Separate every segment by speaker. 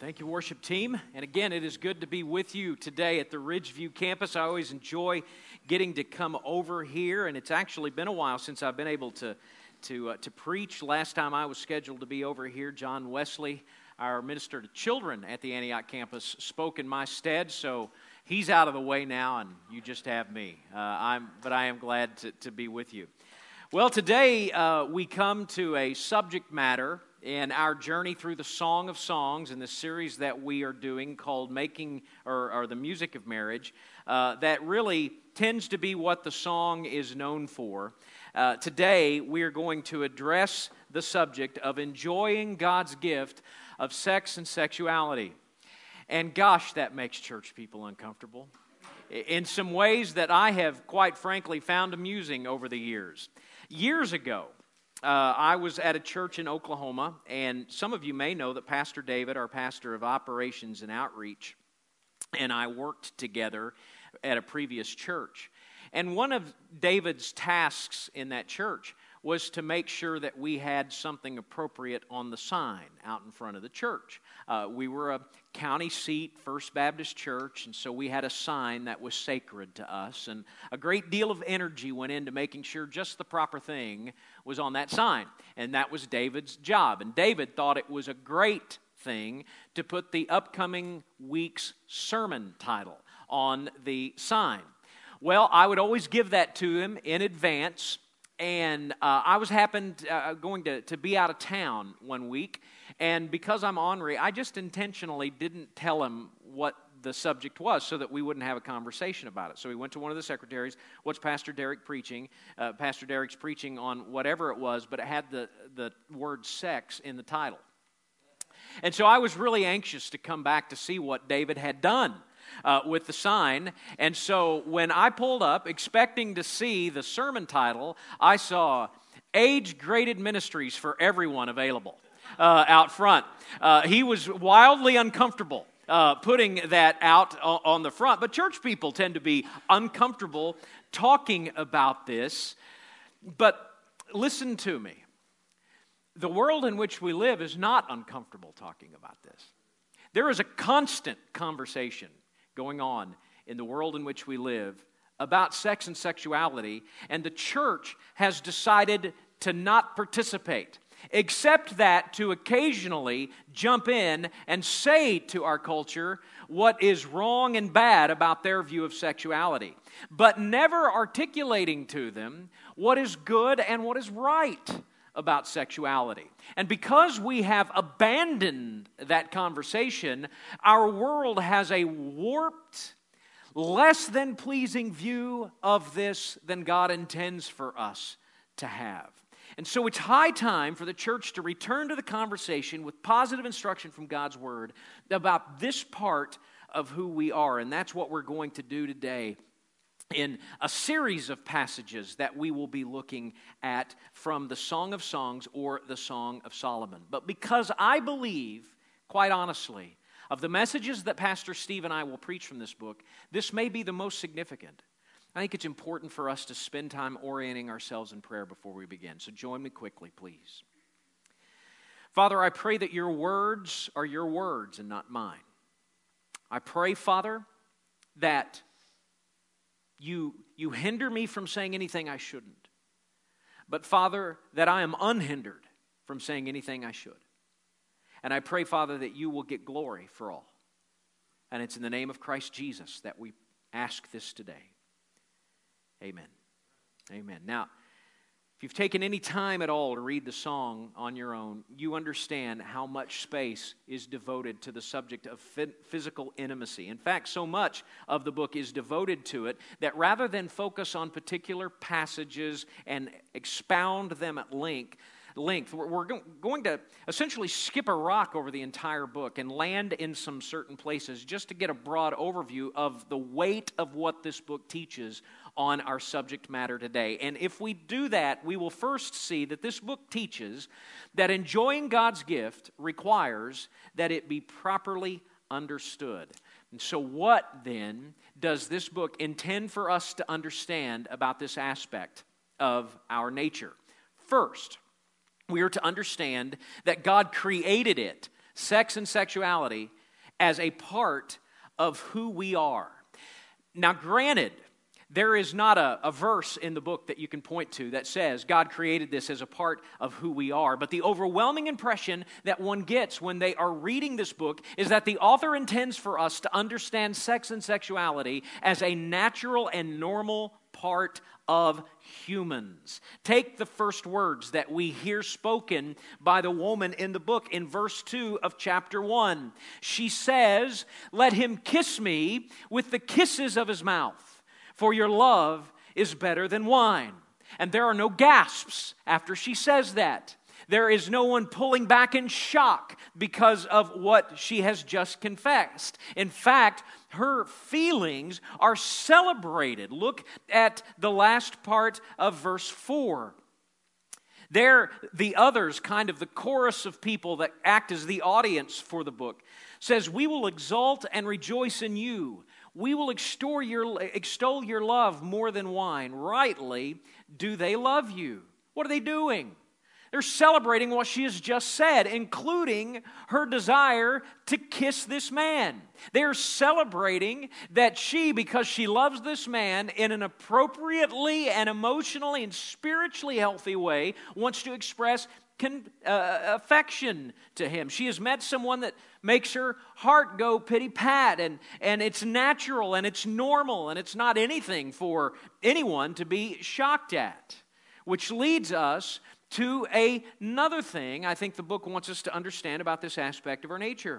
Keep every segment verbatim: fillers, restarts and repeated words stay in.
Speaker 1: Thank you, worship team. And again, it is good to be with you today at the Ridgeview campus. I always enjoy getting to come over here, and it's actually been a while since I've been able to to uh, to preach. Last time I was scheduled to be over here, John Wesley, our minister to children at the Antioch campus, spoke in my stead. So he's out of the way now, and you just have me. Uh, I'm, but I am glad to, to be with you. Well, today uh, we come to a subject matter in our journey through the Song of Songs in the series that we are doing called Making, or, or the Music of Marriage, uh, that really tends to be what the song is known for. Uh, today, we are going to address the subject of enjoying God's gift of sex and sexuality. And gosh, that makes church people uncomfortable in some ways that I have, quite frankly, found amusing over the years. Years ago, Uh, I was at a church in Oklahoma, and some of you may know that Pastor David, our pastor of operations and outreach, and I worked together at a previous church. And one of David's tasks in that church was to make sure that we had something appropriate on the sign out in front of the church. Uh, we were a county seat First Baptist Church, and so we had a sign that was sacred to us. And a great deal of energy went into making sure just the proper thing was on that sign. And that was David's job. And David thought it was a great thing to put the upcoming week's sermon title on the sign. Well, I would always give that to him in advance. And uh, I was happened uh, going to, to be out of town one week, and because I'm ornery, I just intentionally didn't tell him what the subject was so that we wouldn't have a conversation about it. So we went to one of the secretaries, what's Pastor Derek preaching? Uh, Pastor Derek's preaching on whatever it was, but it had the, the word sex in the title. And so I was really anxious to come back to see what David had done Uh, with the sign. And so when I pulled up expecting to see the sermon title, I saw age-graded ministries for everyone available uh, out front. Uh, he was wildly uncomfortable uh, putting that out o- on the front. But church people tend to be uncomfortable talking about this. But listen to me. The world in which we live is not uncomfortable talking about this. There is a constant conversation going on in the world in which we live about sex and sexuality, and the church has decided to not participate, except that to occasionally jump in and say to our culture what is wrong and bad about their view of sexuality, but never articulating to them what is good and what is right about sexuality. And because we have abandoned that conversation, our world has a warped, less than pleasing view of this than God intends for us to have. And so it's high time for the church to return to the conversation with positive instruction from God's Word about this part of who we are. And that's what we're going to do today in a series of passages that we will be looking at from the Song of Songs or the Song of Solomon. But because I believe, quite honestly, of the messages that Pastor Steve and I will preach from this book, this may be the most significant. I think it's important for us to spend time orienting ourselves in prayer before we begin. So join me quickly, please. Father, I pray that your words are your words and not mine. I pray, Father, that You, you hinder me from saying anything I shouldn't. But, Father, that I am unhindered from saying anything I should. And I pray, Father, that you will get glory for all. And it's in the name of Christ Jesus that we ask this today. Amen. Amen. Now, if you've taken any time at all to read the song on your own, you understand how much space is devoted to the subject of physical intimacy. In fact, so much of the book is devoted to it that rather than focus on particular passages and expound them at length, length we're going to essentially skip a rock over the entire book and land in some certain places just to get a broad overview of the weight of what this book teaches on our subject matter today. And if we do that, we will first see that this book teaches that enjoying God's gift requires that it be properly understood. And so what then does this book intend for us to understand about this aspect of our nature? First, we are to understand that God created it, sex and sexuality, as a part of who we are. Now, granted, there is not a, a verse in the book that you can point to that says God created this as a part of who we are. But the overwhelming impression that one gets when they are reading this book is that the author intends for us to understand sex and sexuality as a natural and normal part of humans. Take the first words that we hear spoken by the woman in the book in verse two of chapter one. She says, "Let him kiss me with the kisses of his mouth. For your love is better than wine." And there are no gasps after she says that. There is no one pulling back in shock because of what she has just confessed. In fact, her feelings are celebrated. Look at the last part of verse four. There, the others, kind of the chorus of people that act as the audience for the book, says, "We will exult and rejoice in you. We will extol your, extol your love more than wine. Rightly do they love you." What are they doing? They're celebrating what she has just said, including her desire to kiss this man. They're celebrating that she, because she loves this man in an appropriately and emotionally and spiritually healthy way, wants to express Con, uh, affection to him. She has met someone that makes her heart go pity-pat, and, and it's natural and it's normal and it's not anything for anyone to be shocked at. Which leads us to a, another thing I think the book wants us to understand about this aspect of our nature.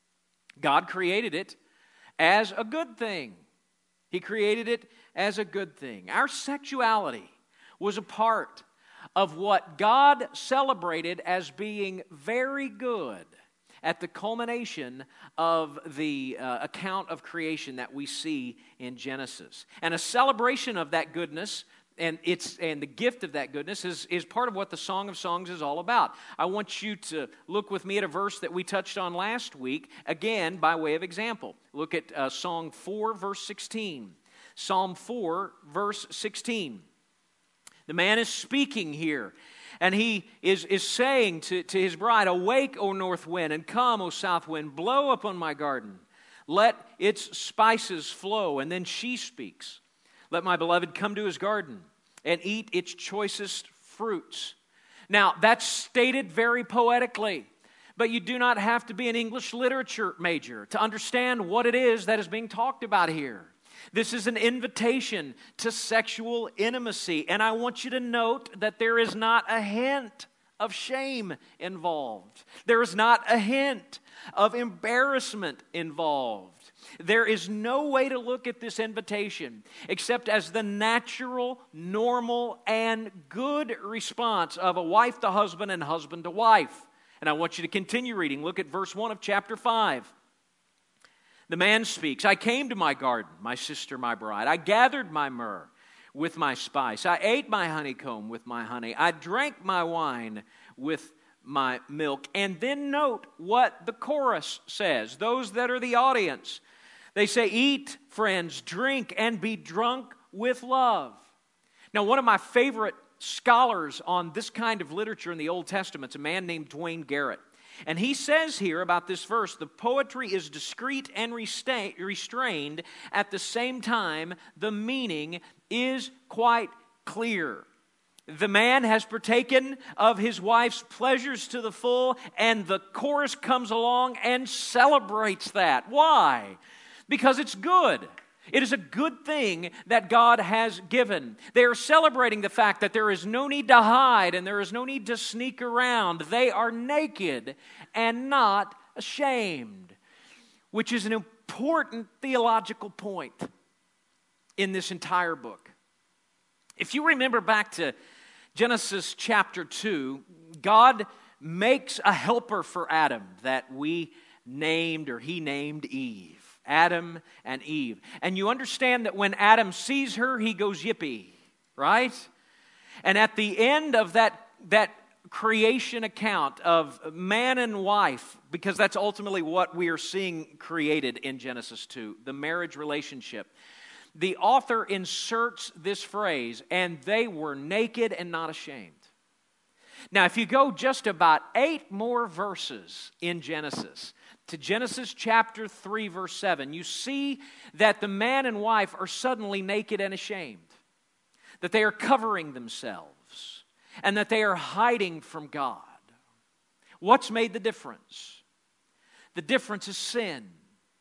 Speaker 1: God created it as a good thing. He created it as a good thing. Our sexuality was a part of what God celebrated as being very good at the culmination of the uh, account of creation that we see in Genesis. And a celebration of that goodness and it's and the gift of that goodness is, is part of what the Song of Songs is all about. I want you to look with me at a verse that we touched on last week, again, by way of example. Look at uh, Song four, verse sixteen. Psalm four, verse sixteen. The man is speaking here, and he is, is saying to, to his bride, "Awake, O north wind, and come, O south wind, blow upon my garden. Let its spices flow." And then she speaks, "Let my beloved come to his garden and eat its choicest fruits." Now, that's stated very poetically, but you do not have to be an English literature major to understand what it is that is being talked about here. This is an invitation to sexual intimacy, and I want you to note that there is not a hint of shame involved. There is not a hint of embarrassment involved. There is no way to look at this invitation except as the natural, normal, and good response of a wife to husband and husband to wife. And I want you to continue reading. Look at verse one of chapter five. The man speaks, "I came to my garden, my sister, my bride. I gathered my myrrh with my spice. I ate my honeycomb with my honey. I drank my wine with my milk." And then note what the chorus says. Those that are the audience, they say, "Eat, friends, drink, and be drunk with love." Now, one of my favorite scholars on this kind of literature in the Old Testament is a man named Dwayne Garrett. And he says here about this verse, the poetry is discreet and restrained. At the same time, the meaning is quite clear. The man has partaken of his wife's pleasures to the full, and the chorus comes along and celebrates that. Why? Because it's good. It is a good thing that God has given. They are celebrating the fact that there is no need to hide and there is no need to sneak around. They are naked and not ashamed, which is an important theological point in this entire book. If you remember back to Genesis chapter two, God makes a helper for Adam that we named, or he named Eve. Adam and Eve. And you understand that when Adam sees her, he goes yippee, right? And at the end of that, that creation account of man and wife, because that's ultimately what we are seeing created in Genesis two, the marriage relationship, the author inserts this phrase, "and they were naked and not ashamed." Now, if you go just about eight more verses in Genesis, to Genesis chapter three, verse seven, you see that the man and wife are suddenly naked and ashamed, that they are covering themselves, and that they are hiding from God. What's made the difference? The difference is sin.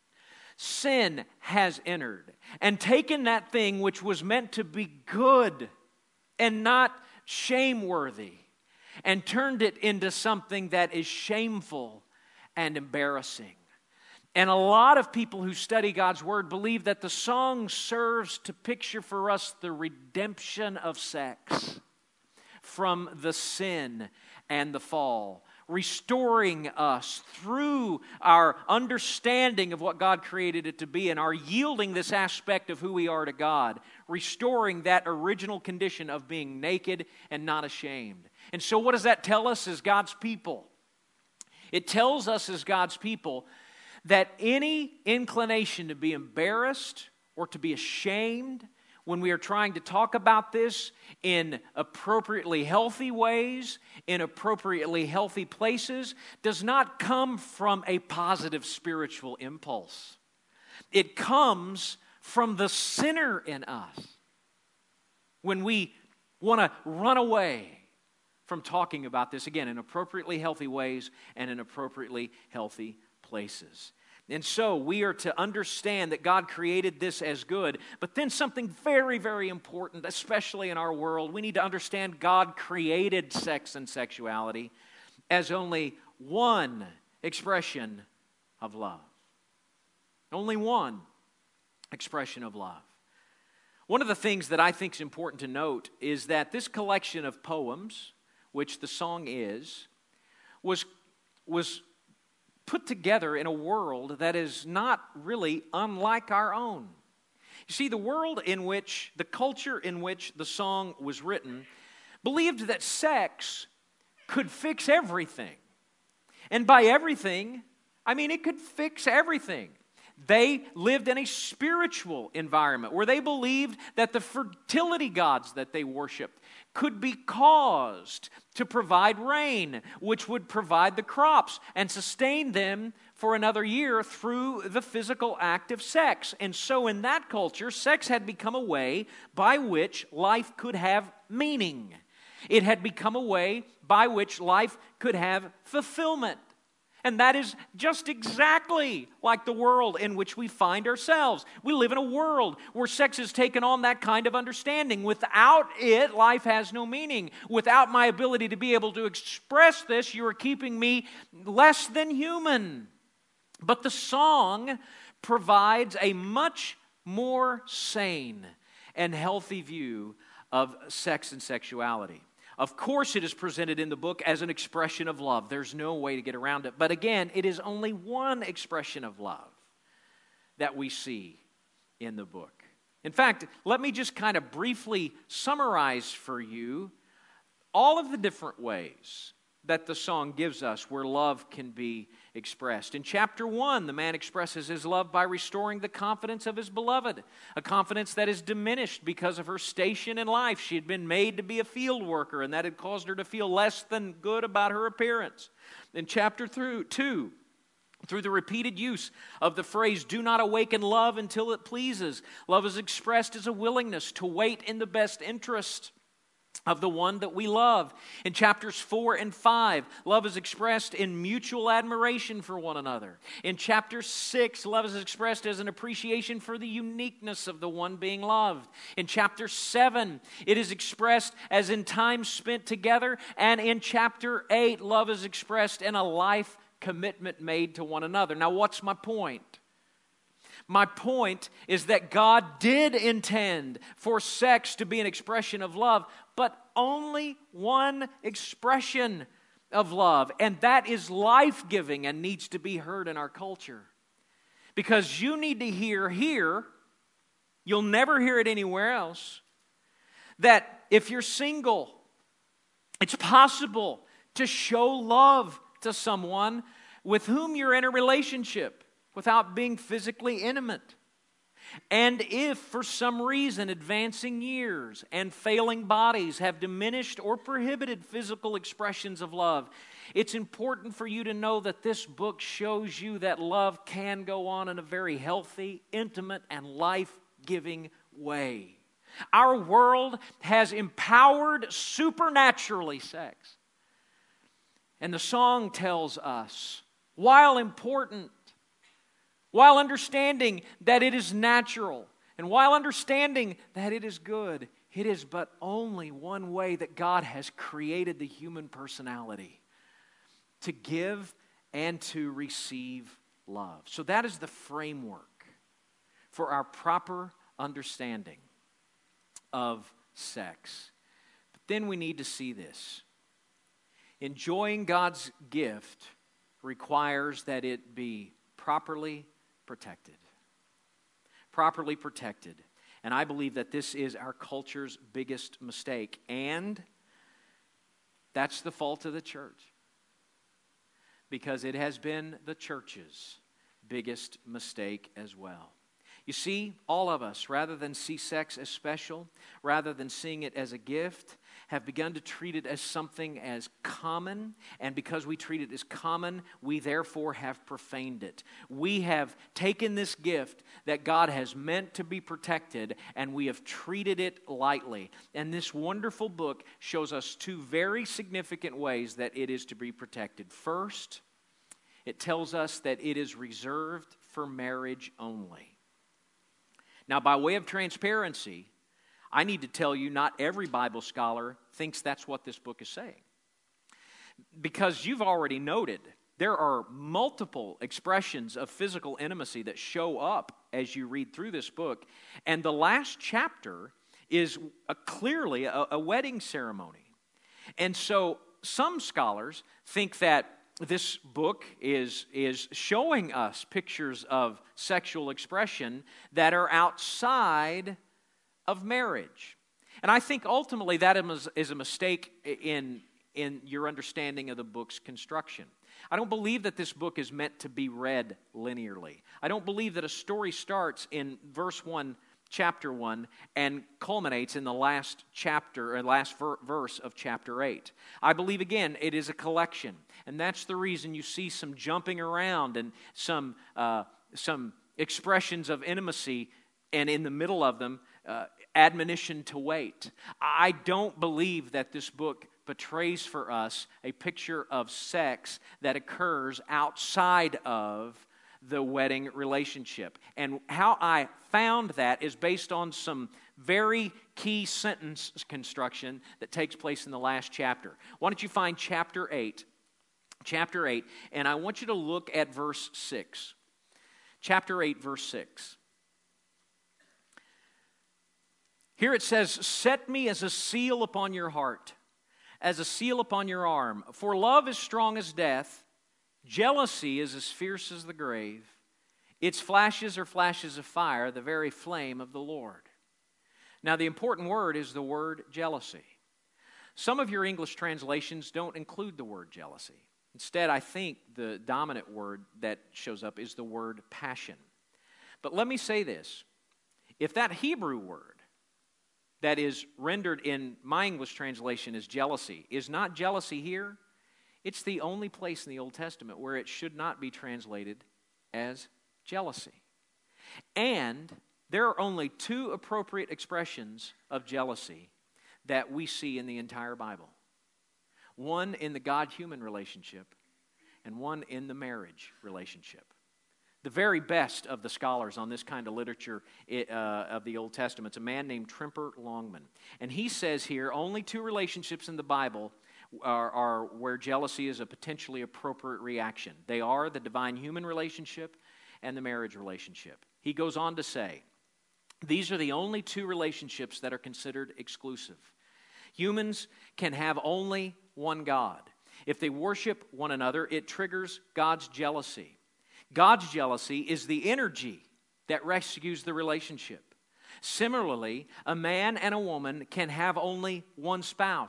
Speaker 1: Sin has entered and taken that thing which was meant to be good and not shameworthy and turned it into something that is shameful and embarrassing. And a lot of people who study God's Word believe that the song serves to picture for us the redemption of sex from the sin and the fall, restoring us through our understanding of what God created it to be and our yielding this aspect of who we are to God, restoring that original condition of being naked and not ashamed. And so what does that tell us as God's people? It tells us as God's people that any inclination to be embarrassed or to be ashamed when we are trying to talk about this in appropriately healthy ways, in appropriately healthy places, does not come from a positive spiritual impulse. It comes from the sinner in us. When we want to run away from talking about this, again, in appropriately healthy ways and in appropriately healthy places. And so we are to understand that God created this as good, but then something very, very important, especially in our world, we need to understand God created sex and sexuality as only one expression of love. Only one expression of love. One of the things that I think is important to note is that this collection of poems, which the song is, was, was put together in a world that is not really unlike our own. You see, the world in which, the culture in which the song was written, believed that sex could fix everything. And by everything, I mean it could fix everything. They lived in a spiritual environment where they believed that the fertility gods that they worshiped could be caused to provide rain, which would provide the crops and sustain them for another year through the physical act of sex. And so in that culture, sex had become a way by which life could have meaning. It had become a way by which life could have fulfillment. And that is just exactly like the world in which we find ourselves. We live in a world where sex has taken on that kind of understanding. Without it, life has no meaning. Without my ability to be able to express this, you are keeping me less than human. But the song provides a much more sane and healthy view of sex and sexuality. Of course, it is presented in the book as an expression of love. There's no way to get around it. But again, it is only one expression of love that we see in the book. In fact, let me just kind of briefly summarize for you all of the different ways that the song gives us where love can be expressed. In chapter one, the man expresses his love by restoring the confidence of his beloved, a confidence that is diminished because of her station in life. She had been made to be a field worker, and that had caused her to feel less than good about her appearance. In chapter two, through the repeated use of the phrase, do not awaken love until it pleases, love is expressed as a willingness to wait in the best interest of the one that we love. In chapters four and five, love is expressed in mutual admiration for one another. In chapter six, love is expressed as an appreciation for the uniqueness of the one being loved. In chapter seven, it is expressed as in time spent together. And in chapter eight, love is expressed in a life commitment made to one another. Now, what's my point? My point is that God did intend for sex to be an expression of love, but only one expression of love, and that is life-giving and needs to be heard in our culture. Because you need to hear here, you'll never hear it anywhere else, that if you're single, it's possible to show love to someone with whom you're in a relationship without being physically intimate. And if for some reason advancing years and failing bodies have diminished or prohibited physical expressions of love, It's important for you to know that this book shows you that love can go on in a very healthy, intimate, and life-giving way. Our world has empowered supernaturally sex. And the song tells us, while important, while understanding that it is natural, and while understanding that it is good, it is but only one way that God has created the human personality, to give and to receive love. So that is the framework for our proper understanding of sex. But then we need to see this. Enjoying God's gift requires that it be properly protected. Properly protected. And I believe that this is our culture's biggest mistake. And that's the fault of the church. Because it has been the church's biggest mistake as well. You see, all of us, rather than see sex as special, rather than seeing it as a gift, have begun to treat it as something as common, and because we treat it as common, we therefore have profaned it. We have taken this gift that God has meant to be protected, and we have treated it lightly. And this wonderful book shows us two very significant ways that it is to be protected. First, it tells us that it is reserved for marriage only. Now, by way of transparency, I need to tell you not every Bible scholar thinks that's what this book is saying. Because you've already noted, there are multiple expressions of physical intimacy that show up as you read through this book. And the last chapter is a, clearly a, a wedding ceremony. And so some scholars think that this book is, is showing us pictures of sexual expression that are outside of marriage. And I think ultimately that is a mistake in, in your understanding of the book's construction. I don't believe that this book is meant to be read linearly. I don't believe that a story starts in verse one, chapter one, and culminates in the last chapter, or last ver- verse of chapter eight. I believe, again, it is a collection. And that's the reason you see some jumping around and some, uh, some expressions of intimacy, and in the middle of them, uh, admonition to wait. I don't believe that this book portrays for us a picture of sex that occurs outside of the wedding relationship. And how I found that is based on some very key sentence construction that takes place in the last chapter. Why don't you find chapter eight? Chapter eight, and I want you to look at verse six. Chapter eight, verse six. Here it says, "Set me as a seal upon your heart, as a seal upon your arm. For love is strong as death, jealousy is as fierce as the grave. Its flashes are flashes of fire, the very flame of the Lord." Now the important word is the word jealousy. Some of your English translations don't include the word jealousy. Instead, I think the dominant word that shows up is the word passion. But let me say this. If that Hebrew word that is rendered in my English translation as jealousy is not jealousy here, it's the only place in the Old Testament where it should not be translated as jealousy. And there are only two appropriate expressions of jealousy that we see in the entire Bible. One in the God-human relationship, and one in the marriage relationship. The very best of the scholars on this kind of literature uh, of the Old Testament is a man named Tremper Longman. And he says here, only two relationships in the Bible are, are where jealousy is a potentially appropriate reaction. They are the divine human relationship and the marriage relationship. He goes on to say, these are the only two relationships that are considered exclusive. Humans can have only one God. If they worship one another, it triggers God's jealousy. God's jealousy is the energy that rescues the relationship. Similarly, a man and a woman can have only one spouse.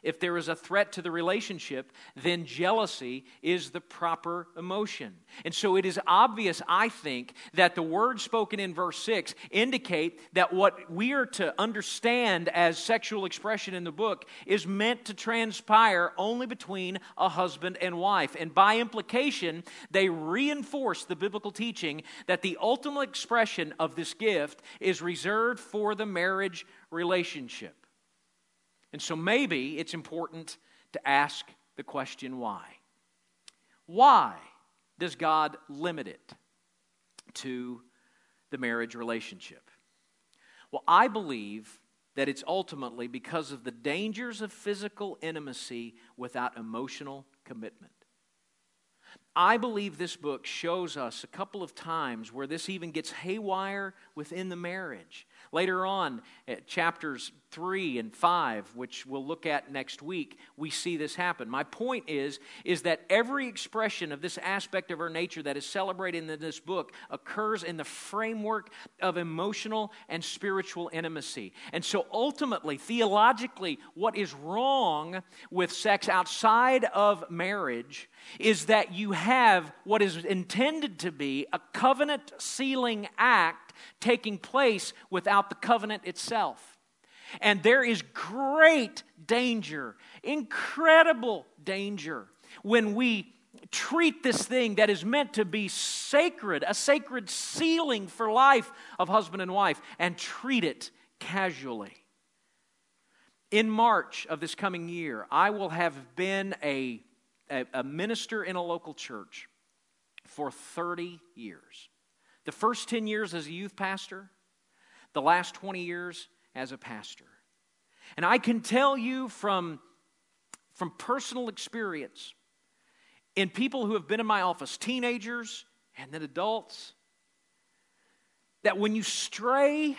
Speaker 1: if there is a threat to the relationship, then jealousy is the proper emotion. And so it is obvious, I think, that the words spoken in verse six indicate that what we are to understand as sexual expression in the book is meant to transpire only between a husband and wife. And by implication, they reinforce the biblical teaching that the ultimate expression of this gift is reserved for the marriage relationship. And so maybe it's important to ask the question why. Why does God limit it to the marriage relationship? Well, I believe that it's ultimately because of the dangers of physical intimacy without emotional commitment. I believe this book shows us a couple of times where this even gets haywire within the marriage. Later on, at chapters three and five, which we'll look at next week, we see this happen. My point is, is that every expression of this aspect of our nature that is celebrated in this book occurs in the framework of emotional and spiritual intimacy. And so ultimately, theologically, what is wrong with sex outside of marriage is that you have what is intended to be a covenant sealing act taking place without the covenant itself. And there is great danger, incredible danger, when we treat this thing that is meant to be sacred, a sacred sealing for life of husband and wife, and treat it casually. In March of this coming year, I will have been a, a, a minister in a local church for thirty years. The first ten years as a youth pastor, the last twenty years as a pastor. And I can tell you from, from personal experience, in people who have been in my office, teenagers and then adults, that when you stray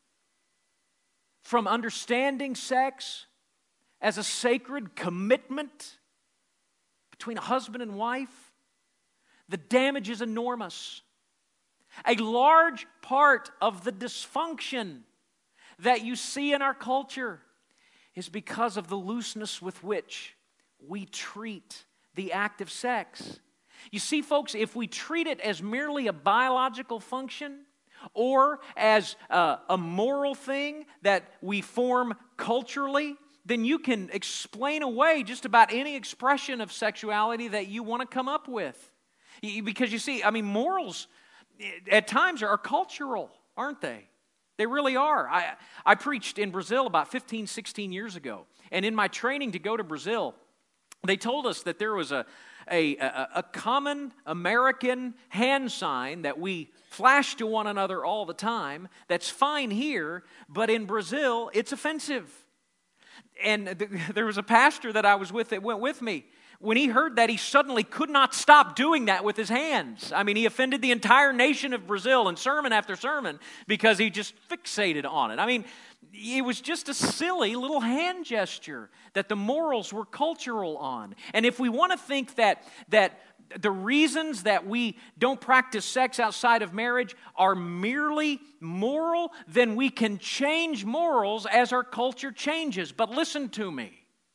Speaker 1: from understanding sex as a sacred commitment between a husband and wife, the damage is enormous. A large part of the dysfunction that you see in our culture is because of the looseness with which we treat the act of sex. You see, folks, if we treat it as merely a biological function or as a, a moral thing that we form culturally, then you can explain away just about any expression of sexuality that you want to come up with. Because you see, I mean, morals at times are cultural, aren't they? They really are. I, I preached in Brazil about fifteen, sixteen years ago. And in my training to go to Brazil, they told us that there was a, a, a, a common American hand sign that we flash to one another all the time that's fine here, but in Brazil, it's offensive. And th- there was a pastor that I was with that went with me. When he heard that, he suddenly could not stop doing that with his hands. I mean, he offended the entire nation of Brazil in sermon after sermon because he just fixated on it. I mean, it was just a silly little hand gesture that the morals were cultural on. And if we want to think that that the reasons that we don't practice sex outside of marriage are merely moral, then we can change morals as our culture changes. But listen to me.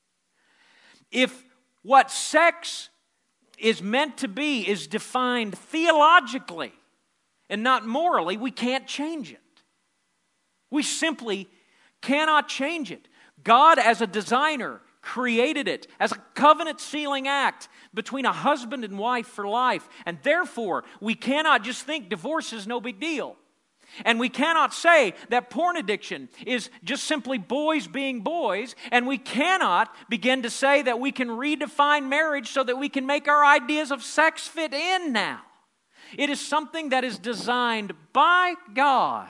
Speaker 1: If what sex is meant to be is defined theologically and not morally, we can't change it. We simply cannot change it. God, as a designer, created it as a covenant-sealing act between a husband and wife for life. And therefore, we cannot just think divorce is no big deal. And we cannot say that porn addiction is just simply boys being boys, and we cannot begin to say that we can redefine marriage so that we can make our ideas of sex fit in now. It is something that is designed by God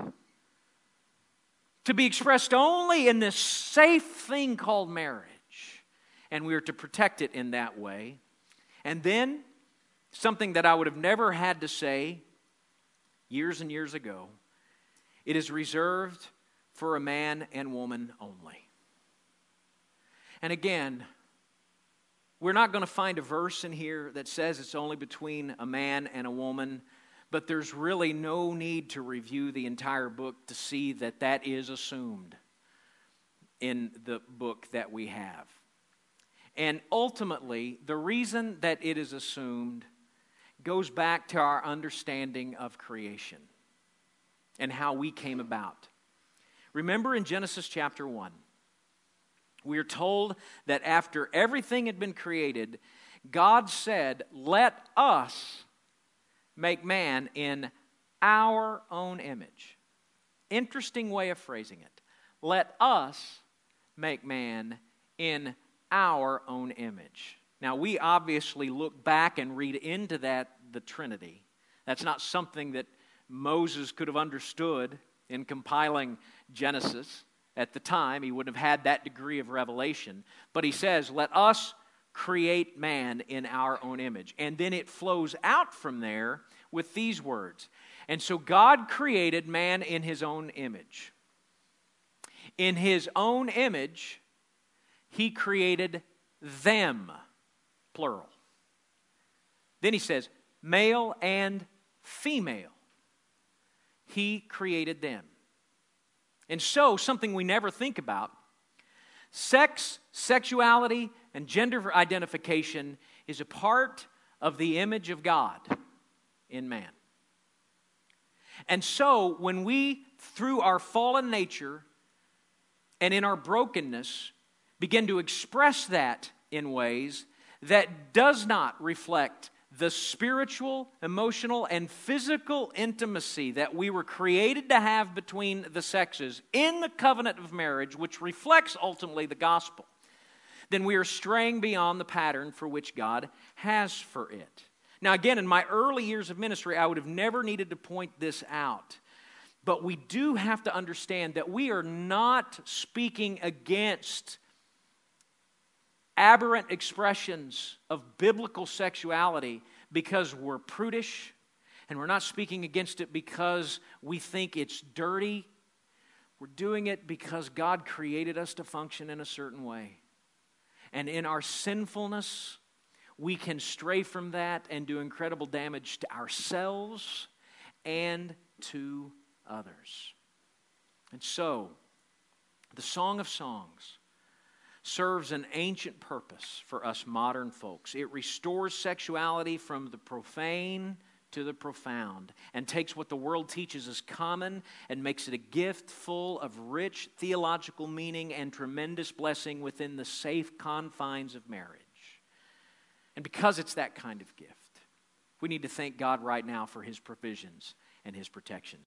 Speaker 1: to be expressed only in this safe thing called marriage, and we are to protect it in that way. And then, something that I would have never had to say years and years ago, it is reserved for a man and woman only. And again, we're not going to find a verse in here that says it's only between a man and a woman, but there's really no need to review the entire book to see that that is assumed. in the book that we have. And ultimately, the reason that it is assumed goes back to our understanding of creation and how we came about. Remember in Genesis chapter one, we are told that after everything had been created, God said, "Let us make man in our own image." Interesting way of phrasing it. Let us make man in our own image. Now, we obviously look back and read into that the Trinity. That's not something that Moses could have understood in compiling Genesis at the time. He wouldn't have had that degree of revelation. But he says, let us create man in our own image. And then it flows out from there with these words. And so God created man in his own image. In his own image, he created them, plural. Then he says, male and female, he created them. And so, something we never think about, sex, sexuality, and gender identification is a part of the image of God in man. And so, when we, through our fallen nature and in our brokenness, begin to express that in ways that does not reflect the spiritual, emotional, and physical intimacy that we were created to have between the sexes in the covenant of marriage, which reflects ultimately the gospel, then we are straying beyond the pattern for which God has for it. Now again, in my early years of ministry, I would have never needed to point this out. But we do have to understand that we are not speaking against aberrant expressions of biblical sexuality because we're prudish, and we're not speaking against it because we think it's dirty. We're doing it because God created us to function in a certain way. And in our sinfulness, we can stray from that and do incredible damage to ourselves and to others. And so, the Song of Songs serves an ancient purpose for us modern folks. It restores sexuality from the profane to the profound and takes what the world teaches as common and makes it a gift full of rich theological meaning and tremendous blessing within the safe confines of marriage. And because it's that kind of gift, we need to thank God right now for His provisions and His protection.